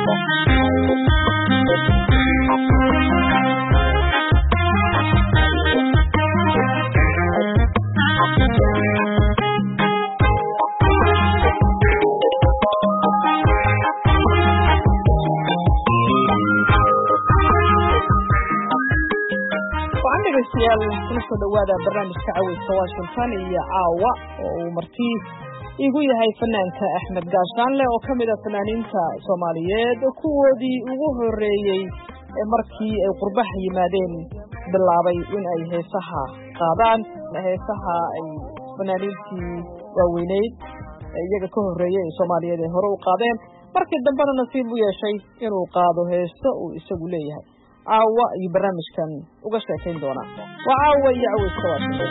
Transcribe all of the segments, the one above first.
kusoo dhawaada barnaamijka caweyska Washington iyo caawa oo marti igu yahay fanaanka Axmed Gaashaanle oo kamid ah fanaaniinta Soomaaliyeed kuwoodii ugu horeeyay markii ay qurbaha yimaadeen bilaabay in ay heesaha qaadaan heesaha ay fanaaniintii waaweyneyd iyaga ka horeeyay Soomaaliyeed ee hore u qaadeen markii dambena nasiib u yeeshay inuu qaado heeso uu isagu leeyahay caawa iyo barnaamijkan uga sheekayn doona waa caawa iyo caweyska Washington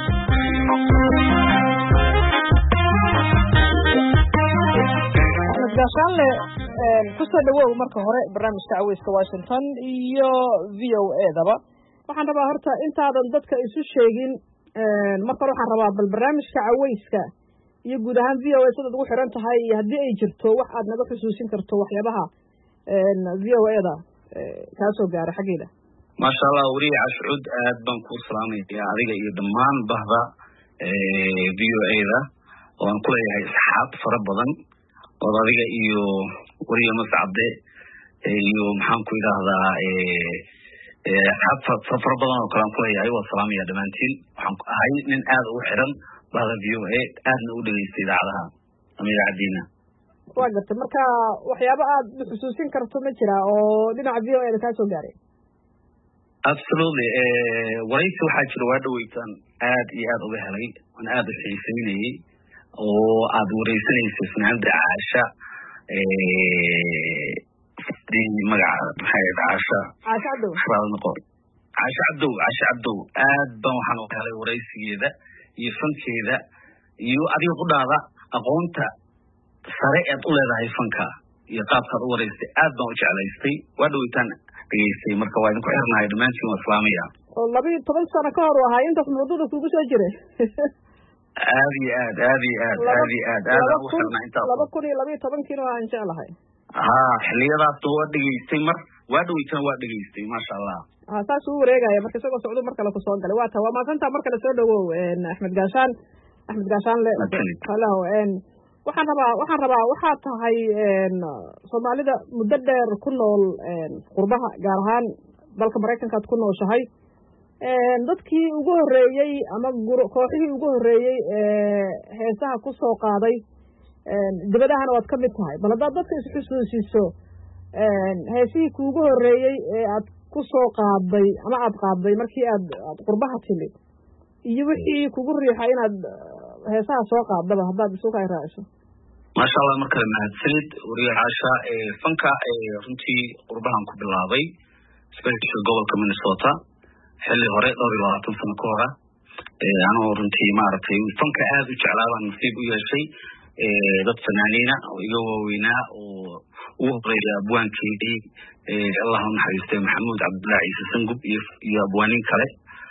Axmed Gaashaanle kusoo dhawow marka hore barnaamijka caweyska Washington iyo VOA-daba waxaan rabaa horta intaadan dadka isu sheegin marka waxaan rabaa bal barnaamijka caweyska iyo guud ahaan VOA sida ugu xiran tahay iyo haddii ay jirto wax aad naga xusuusin karto waxyaabaha VOA-da kaasoo gaara xageeda maasha Allah wariye Cashuud aad baan ku salaamayaa adiga iyo dhammaan bahda VOA-da oo aan ku leeyahay asxaab fara badan oo adiga iyo wariye Mascade iyo maxaan ku yiraahdaa asxaab fara badan oo kala ku leeyahay waa salaamaya dhamaantiin waxaan ahay nin aad u xiran bahda VOA aadna u dhageystay idaacadaha ama idaacadiina waa gartay marka waxyaabo aad xusuusin karto ma jira oo dhinaca VOA-da ka soo gaaray absolutely waraysi waxaa jira waa dhaweytaan aad iyo aad uga helay aan aad u xiiseynayay oo aad waraysanaysa fanaanada Caasha magaca maxay Caasha Cabdow aad baan waxaan u helay waraysigeeda iyo fankeeda iyo adiga ku dhaada aqoonta sare aad u leedahay fanka iyo qaabka u wareystay aad baan u jeclaystay waa dhaweytaan dhageystay marka waa idinku xirnahay dhamaantiin waa islaamiya oo 12 sano ka hor waxa inta mudada kugu soo jiray aad iyo aad u xirnaa inta 2012 kino aan jeclahay xiliyadaas waa dhageystay mar waa dhaweytaan waa dhageystay maasha Allah taas uu wareegaya marka isagoo socdo marka la ku soo galay waa maanta marka la soo dhawow Axmed Gaashaanle hello waxaan rabaa waxaa tahay Soomaalida muddo dheer ku nool qurbaha gaar ahaan dalka Mareykanka ku nooshahay dadkii ugu horeeyay ama kooxihii ugu horeeyay heesaha ku soo qaaday dibadahana waad ka mid tahay bal haddaad dadka is xusuusiso heesihii kuugu horeeyay ee aad ku soo qaaday ama aad qaaday markii aad qurbaha timid iyo wixii kugu riixay inaad heesaha soo qaadaba haddaad isu ka raaciso maasha Allah markale mahadsanid wariye Caasha fanka runtii qurbahan ku bilaabay special gobolka Minnesota xilli hore 20 sano ka hor anoo runtii maartay fanka aad u jeclaabaan nasiib u yeeshay dad fanaaniina oo iga waaweynaa oo u horeeyay abwaankeedii Allah ha naxariistay Maxamuud Cabdullaahi Ciise Sangub iyo abwaanin kale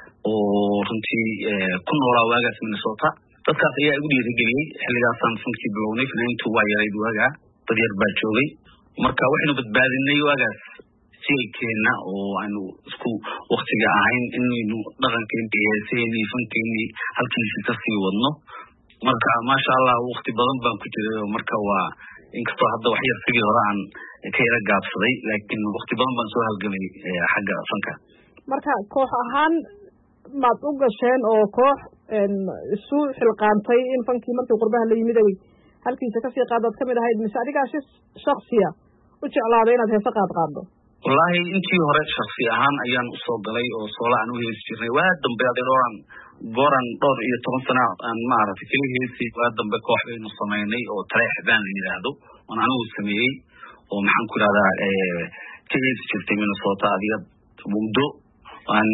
oo runtii ku noolaa waagaas Minnesota dadkaas ayaa igu dhiirigeliyay xilligaasaan fankii bilownay fanaaniintu waa yarayd waagaa dad yar baa joogay marka waxaynu badbaadinay waagaas jeelkeena oo aanu isku waqtiga ahayn inaynu dhaqankeena heeseeni fankeeni halkiisa ka sii wadno marka maasha Allah waqti badan baan ku jiray marka waa inkastoo hadda wax yar sidii hore aan ka yara gaabsaday laakiin waqti badan baan soo halgamay xagga fanka marka koox ahaan maad u gasheen oo koox isu xilqaantay in fankii markii qurbaha la yimid ay halkiisa ka sii qaadad kamid ahayd mise adiga shakhsiya u jeclaaday inaad heeso qaado wallahi intii hore shakhsi ahaan ayaan u soo galay oo soola aan u heesi jirnay waa dambe adeeroran goran dhowr iyo 10 sano aan maaragtay kali heesi waa dambe koox aynu sameynay oo tareexdaan la yiraahdo oo anigu sameeyay oo maxaan ku raada ka heesi jirtay Minnesota adiga muddo aan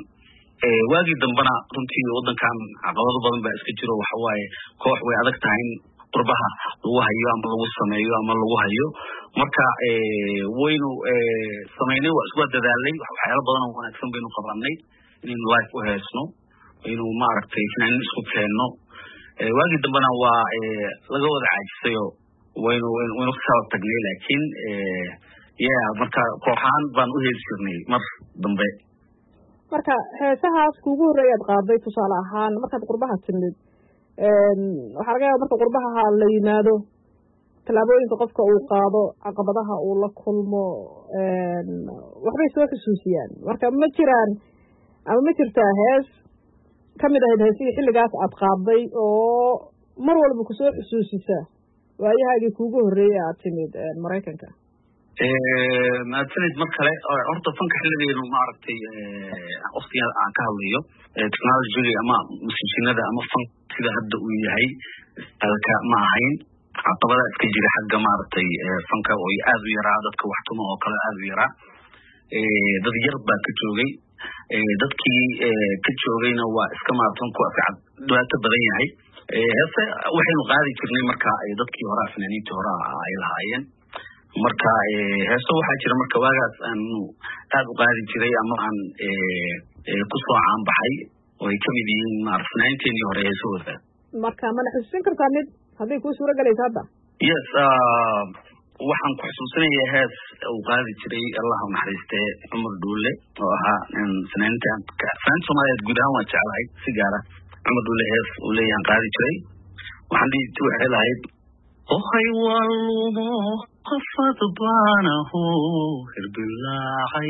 waagi dambana runtii wadankan caqabado badan baa iska jiro waxa waaye koox way adag tahay in qurbaha lagu hayo ama lagu sameeyo ama lagu hayo marka waynu sameynay waa isku dadaalay waxyaalo badan oo wanaagsan baynu qabanay in live u heesno inuu maaragtay inaan isku keenno waagi dambana waa laga wada caajisayo waynu ka tagnay laakiin marka kooxaan baan u heesi jirnay mar dambe. marka heesahaas kuugu horreeyaad qaaday tusaale ahaan markaad qurbaha timid waxaa laga yaaba marka qurbaha la yimaado tallaabooyinka qofka uu qaado caqabadaha uu la kulmo waxbay soo xusuusiyaan marka ma jiraan ama ma jirtaa hees ka mid ahayd heesihii xilligaas aad qaaday oo mar walba kusoo xusuusisa waayahaagii kuugu horreeyay aad timid Maraykanka? mahadsanid mar kale horta fanka xilligeenu maaragtay waqtiga aan ka hadlayo technology ama musiikinada ama fank sida hadda uu yahay alka ma ahayn caqabada iska jira xagga maaragtay fanka oo aad u yaraa dadka wax tuma oo kale aad u yaraa dad yar baa ka joogay dadkii ka joogayna waa iska maartan ku afcad dhibaato badan yahay heese waxaynu qaadi jirnay marka dadkii hore fanaaniintii hore ay lahaayeen marka heeso waxaa jira marka waagaas aanu aad u qaadi jiray ama aan ku soo caan baxay oo ay kamid yihiin fanaaniinteenii hore heesahooda. marka mana xusuusin kartaa mid hadday kuu suura galayso hadda? yes waxaan ku xusuusinayaa hees uu qaadi jiray allah u naxariistee Cumar Dhuule oo ahaa fanaaniinta Soomaaliyeed guud ahaan waan jeclahay si gaara Cumar Dhuule hees uu leeyahay qaadi jiray waxaan dhihi waxay lahayd ohay walumo qafad baanahu hirbilaacay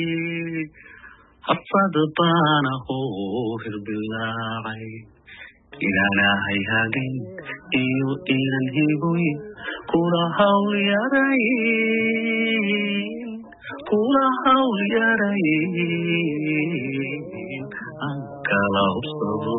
hafad baanahu hirbilaacay ilaahay hagen iyo inan hiboy kula hawl yaray aan kala hubsado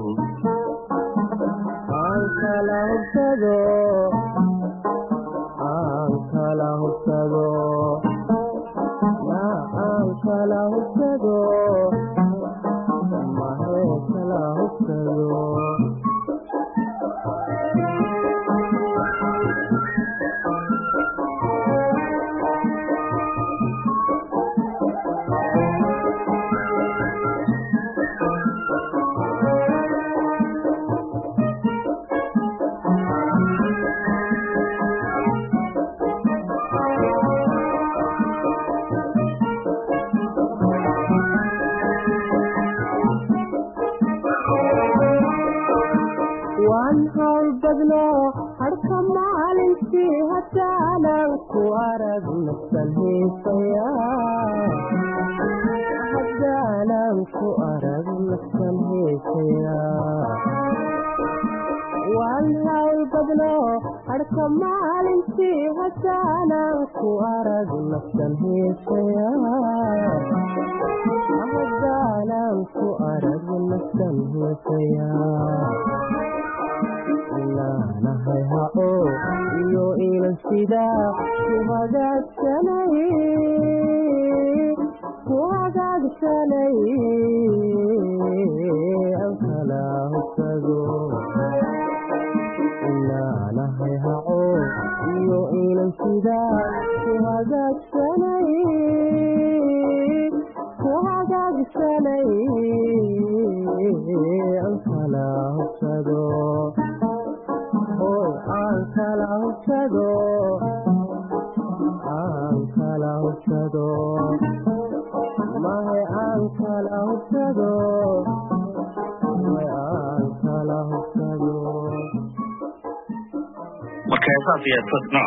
marka heesaas iyo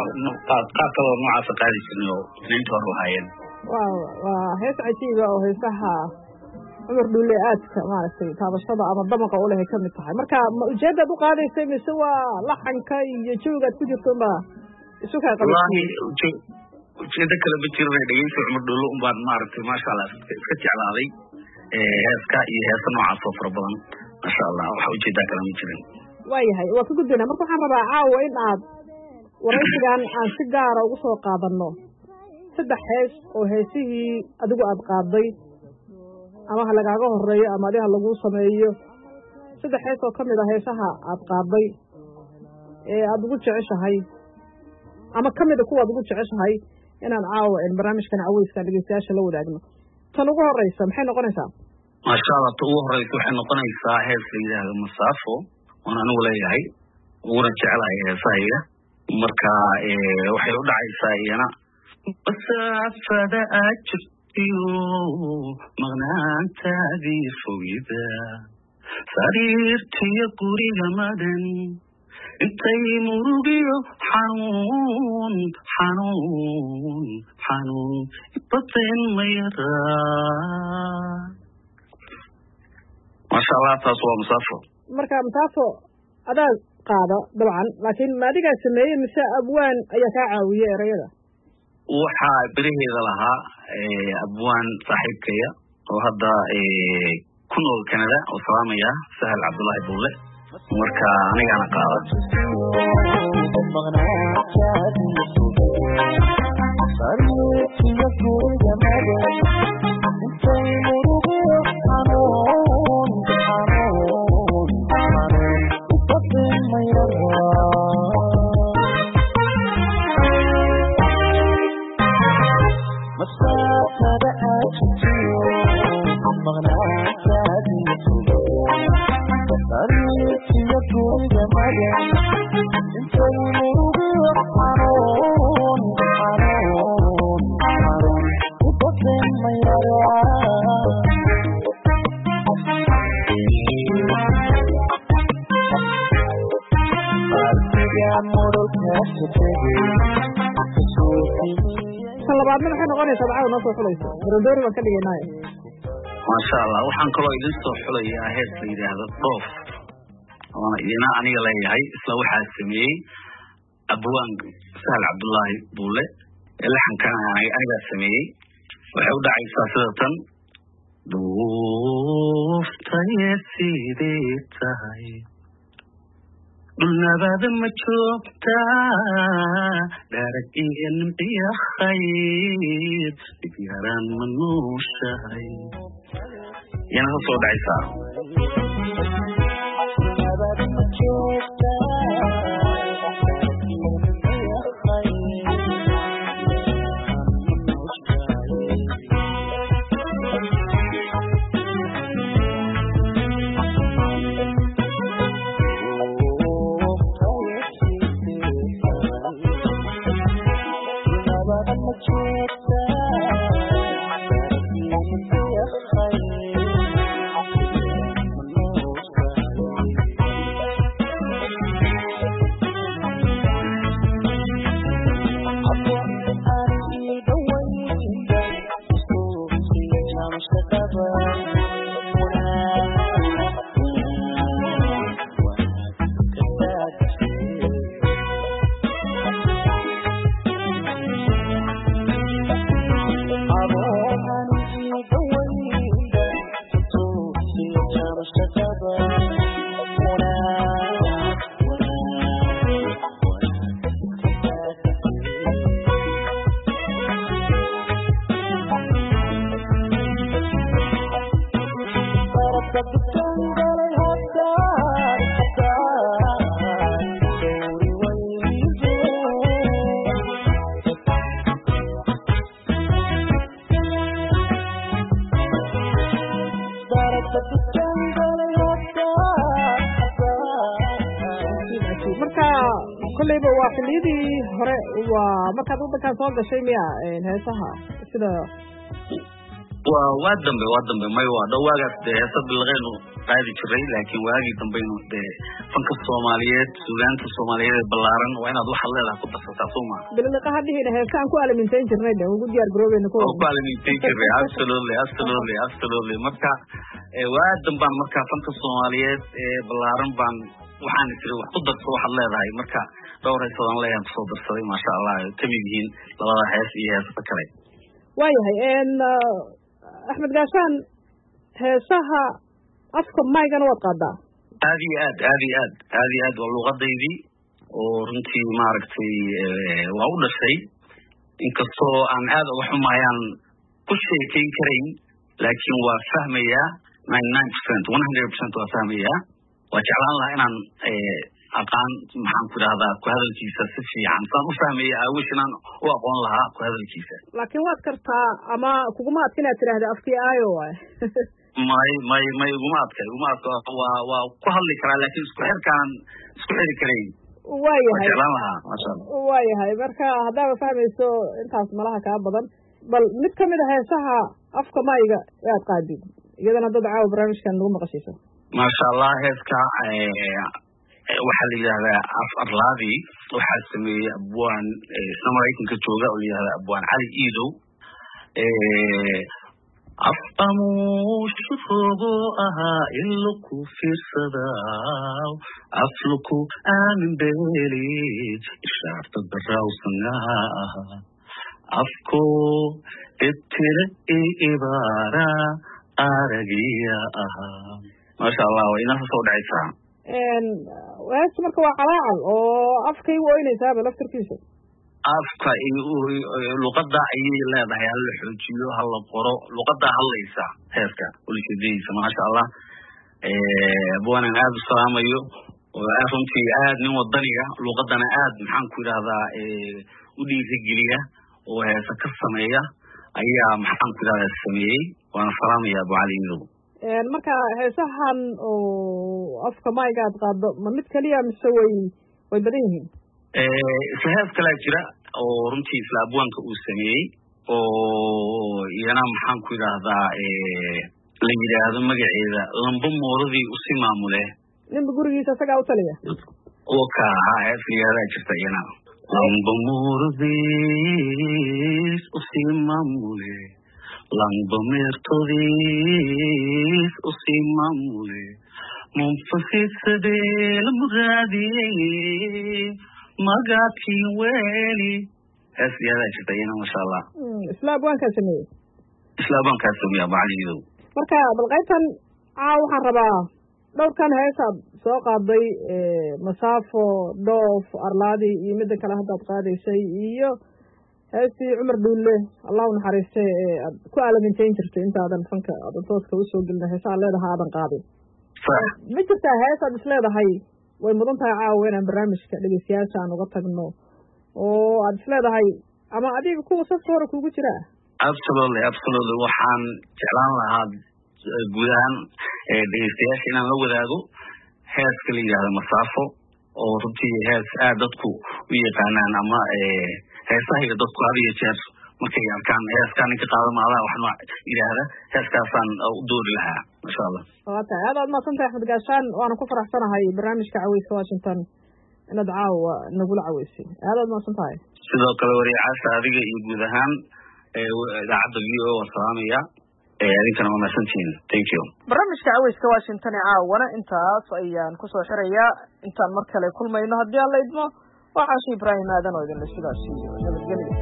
qaab kaloo noocaas qaadi jirnay oo fanaaniinta hore lahaayeen. waa hees cajiiba oo heesaha Cumar Dhuule aadka maaragtay taabashada ama damaqa u leh ka mid tahay. marka ma ujeedad u qaadaysay mise waa laxanka iyo jawigaad ku jirto ma isu kaa qabay? wallahi ujeeda kale ma jirin dhageysi Cumar Dhuule baan maaragtay maasha Allah iska jeclaaday heeska iyo heesa noocaas oo fara badan maasha Allah waxa ujeeda kale ma jirin. waayahay waa ka gudbina marka waxaan rabaa caawa in aad waraysigan aan si gaara ugu soo qaadano 3 hees oo heesihii adigu aad qaaday ama ha lagaaga horeeyo ama adiga lagu sameeyo 3 hees oo kamid ah heesaha aad qaaday ee aad ugu jeceshahay ama kamid ah kuwa aad ugu jeceshahay inaan caawa barnaamijkan caweyska dhageystayaasha la wadaagno. tan ugu horeysa maxay noqonaysaa? maasha Allah tan ugu horeysa waxay noqonaysaa hees la yiraahdo Masaafo oo aan ugu leeyahay uguna jecelahay heesahayga marka waxay u dhacaysaa iyana masaafada aad jirtiyo maqnaantaadii fogida sariirtiyo guriga madan intay murugiyo xanuun ibateen mayaraa. maasha allah, taas waa musaafo. marka musaafo adaa qaada dabcan, laakiin ma adigaa sameeyey mise abwaan ayaa kaa caawiyey erayada? waxaa beriheeda lahaa abwaan saaxiibkaya oo hadda ku nool Canada oo salaamaya Sahal Cabdullaahi Bulle, marka anigana qaada. labaadna maxay noqonaysaa bacada noo soo xulaysa dorondoori baan ka dhigaynaayo. maasha allah, waxaan kaloo idin soo xulayaa hees la yidhaahdo dhoof oona idina aniga leeyahay, isla waxaa sameeyey abwaan Sahal Cabdullaahi Bulle, laxankan anigaa sameeyey. waxay u dhacaysaa sida tan: dhuuftay sidee tahay dhulnabada ma joogtaa dharag iyo nimciya khayr dhib yaraan ma nuushahay. yana ka soo dhacaysaa. koleyba waa xilliyadii hore, waa markaad waddankan soo gashay miya heesaha sida waa dambe may waa dhawaagaas dee heesa bilaqeenu qaadi jiray, laakiin waagii dambaynu dee fanka Soomaaliyeed, suugaanta Soomaaliyeed ballaaran waa inaad waxa leedahay ku darsataa Soomaa. bilaqaha dhihina heesaan ku alamintayn jirnay dee ugu diyaar garoobeyna ku alamintayn jiray. absolutely marka waa dambaan marka fanka Soomaaliyeed ballaaran baan waxaan isiri wax ku darso waxaad leedahay, marka dhowr heesadaan leeyahay kusoo darsaday. maasha allah, kamid yihiin labada hees iyo heesada kale. waayahay Axmed Gaashaan, heesaha afka maygana waad qaadaa? aad iyo aad waa luuqadaydii oo runtii maaragtay waa u dhashay, inkastoo aan aad uga xumaayaan ku sheekayn karayn, laakiin waa fahmayaa 99% waa fahmayaa. waa jeclaan lahaa inaan aqaan maxaan ku idhahdaa ku hadalkiisa si fiican saan u fahmaya aawish inaan u aqoon lahaa ku hadalkiisa. laakiin waad kartaa ama kuguma adka inaad tidhaahda afkii aayo waay? may iguma adka waa ku hadli karaa, laakiin isku xiri karayn. waayahay marka haddaaba fahmayso intaas malaha kaa badan bal mid kamid a heesaha afka mayga aad qaadid iyadana dad caawa barnaamijkan nagu maqashiiso maasha allah heeska waxaa la yidhahdaa af arlaadi waxaa sameeyey abwaan isna maraykanka jooga oo la yidhahdaa abwaan cali iidow afqamuushu rogo ahaa in laku fiirsadaa afluku aamin beeli ishaarta darawsanaha ahaa afko ibtire ibaara aragiya ahaa maasha allah waa inaa soo dhacaysaa heesta marka waa calaacal oo afkay u oynaysaaba laftarkiisa afka luqada ayay leedahay hala xoojiyo hala qoro luqada hadlaysa heeska ulijeedadiisa maasha allah abwaanan aada u salaamayo oo runtii aad nin wadaniga luqadana aad maxaan ku idhahdaa u dhiirigeliya oo heesa ka sameeya ayaa maxaan ku idhahdaa sameeyey waana salaamaya abu cali midow marka heesahan oo afka mayga aad qaado ma mid keliya mise way badan yihiin isla hees kalaa jira oo runtii isla abwaanka uu sameeyey oo iyana maxaan ku idhaahdaa la yidhaahdo magaceeda lamba mooradii usi maamule ninba gurigiisa isagaa u taliya ka hees layihahdaa jirta iyana lamba mooradis usi maamule lamba meertodis usi maamule munfasisadee la muraadiyey magaadkii weeli hees layihahdaa jirta iyana maasha allah isla abwaankaa sameeyey abu cali midow marka bal qaybtan waxaan rabaa dhowrkan heesaad soo qaaday masaafo dhoof arlaadi iyo midda kale haddaad qaadaysay iyo heestii cumar dhuulle allah u naxariiste aad ku aalamintayn jirtay intaadan fanka aadan tooska usoo gelina heesaad leedahay aadan qaadin ma jirtaa heesaad is leedahay way mudan tahay caawa inaan barnaamijka dhegeystayaasha aan uga tagno oo aad is leedahay ama adiga kuwa safka hore kugu jira absolutely waxaan jeclaan lahaa guud ahaan dhegeystayaasha inaan la wadaago heeska la yidhahdo masaafo oo runtii hees aad dadku u yaqaanaan ama heesahayga dadku had iyo jeer markay arkaan heeskaa ninka qaadamaada waxna yidhaahda heeskaasaan u doori lahaa masha allah waa tahay aad mahadsantahay axmed gaashaan waana ku faraxsanahay barnaamijka caweyska washington inaad caawa nagula caweysay aad mahadsan tahay sidoo kale wariyacaasha adiga iyo guud ahaan idaacadda v o waa salaamaya adinkana waa mahadsantihiin thank you barnaamijka caweyska washington ee caawana intaas ayaan kusoo xirayaa intaan mar kale kulmayno haddii aan la idmo waa caashi ibraahim aadan oo idinle sidaas iyo nabadgelyo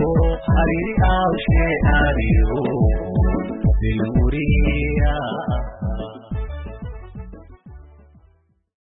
Hari au she ariyo, diluriya.